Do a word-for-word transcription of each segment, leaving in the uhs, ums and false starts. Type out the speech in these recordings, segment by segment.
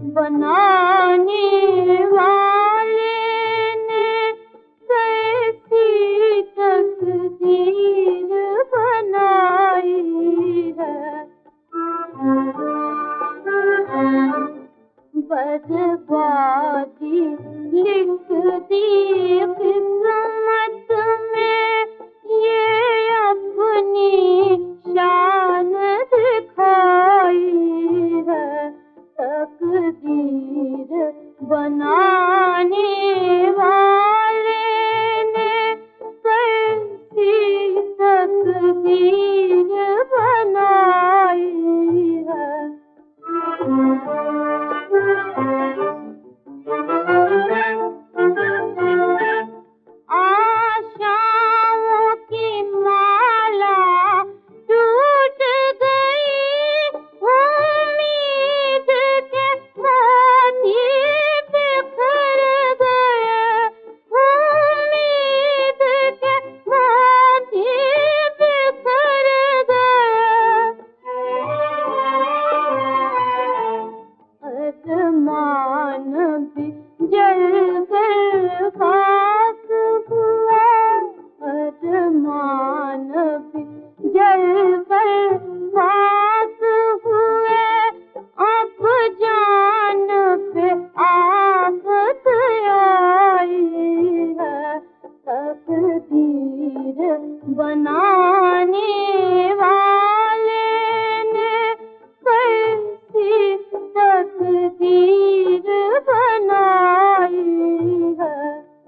बनाने वाले ने कैसी तकदीर बनाई है। बर्बादी लिख दी किस्मत में, ये अपनी शान दिखाई है। तकदीर बनाने वाले ने कैसी तकदीर बनाई है। आशाओं की माला टूट गई, उम्मीद के मोती बिखर गए, उम्मीद के मोती बिखर गए। अरमान भी जल कर खाक हुआ, अरमान भी जल कर खाक हुए। अब जान पे आफत आई है। तकदीर बनाने वाले ने कैसी तकदीर बनाई है।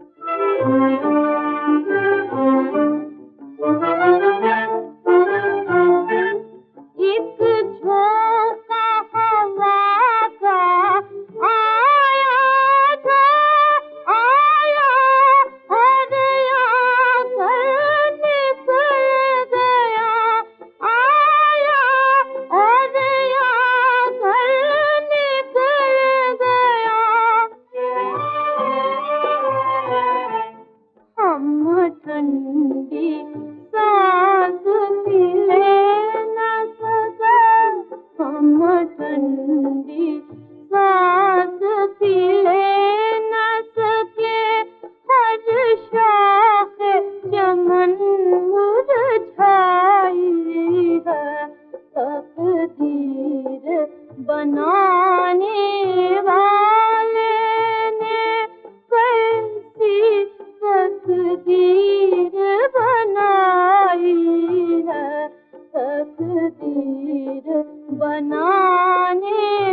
एक झोंका हवा का आया था, आया और आकर निकल गया, आया और आकर निकल गया। हम ठंडी सांस भी ले न सके, हम ठंडी सांस भी ले न सके। हर शाखे चमन मुरझाई है। तकदीर बनाने वाले ने कैसी तकदीर बनाई है। तकदीर बनाने